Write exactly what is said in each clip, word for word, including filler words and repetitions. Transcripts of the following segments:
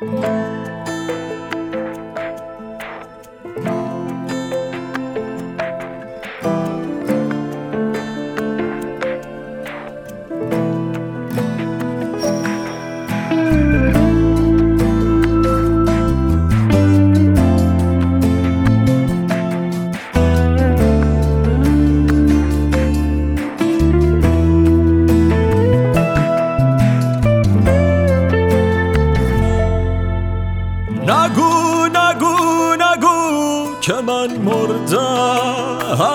نگو نگو نگو که من مردم،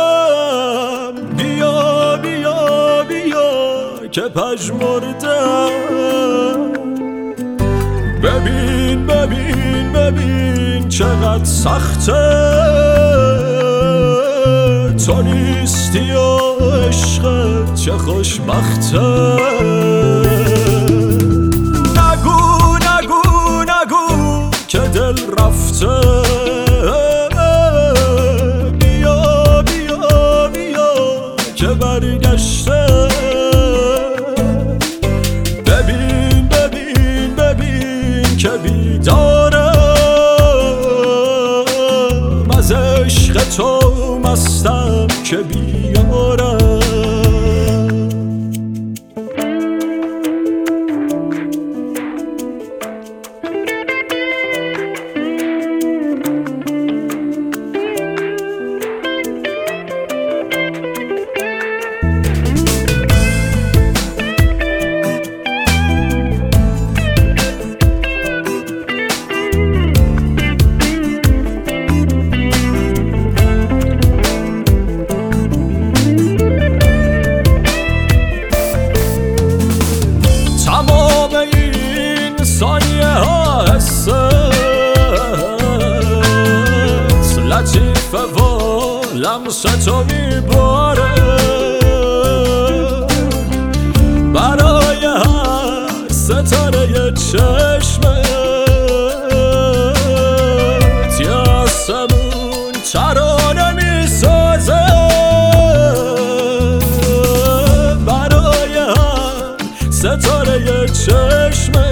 بیا بیا بیا که پژمردم. ببین ببین ببین چقدر سخته، تو نیستی و عشقت چه خوشبخته. که دل رفته، بیا بیا بیا که برگشته. ببین ببین ببین که بیدارم، از عشق تو مستم که بیارم. ثانیه ها حست لطیفه و لمس تو میباره، برای هر ستاره چشمت یه آسمون ترانه میسازه. برای هر ستاره چشمت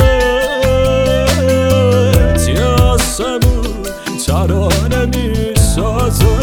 ترانه میسازه.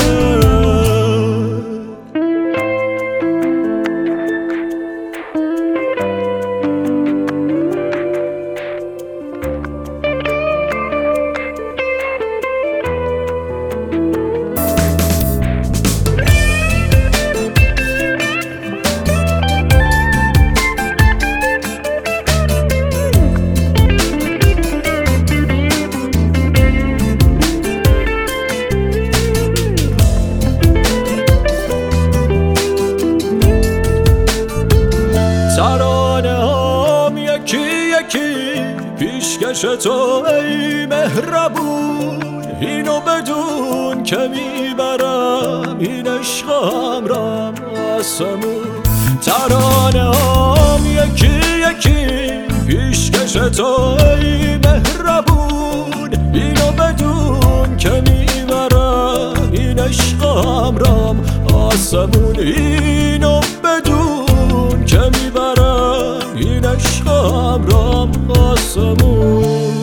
ترانه هم یکی یکی پیشکش تو ای مهربون، اینو بدون که میبرم این عشق همرام آسمون. ترانه هم یکی یکی پیشکش تو ای مهربون، اینو بدون که میبرم این عشق همرام آسمون. اینو بدون که میبرم این عشق همرام آسمون.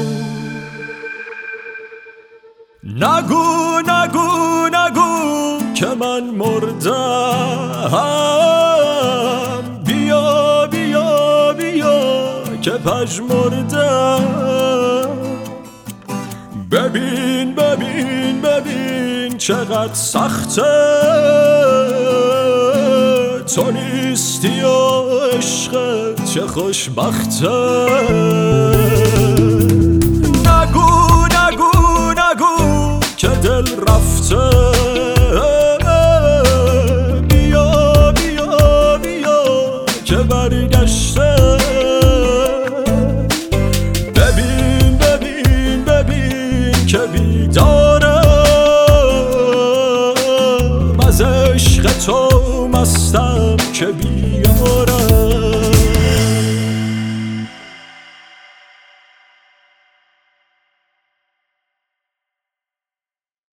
نگو نگو نگو که من مردم، بیا بیا بیا که پژمردم. ببین ببین ببین چقدر سخته، تو نیستی و عشقت چه خوشبخته. نگو نگو نگو که دل رفته، بیا بیا بیا که برگشته. ببین ببین ببین که بیدارم، از عشق تو مستم که بیارم.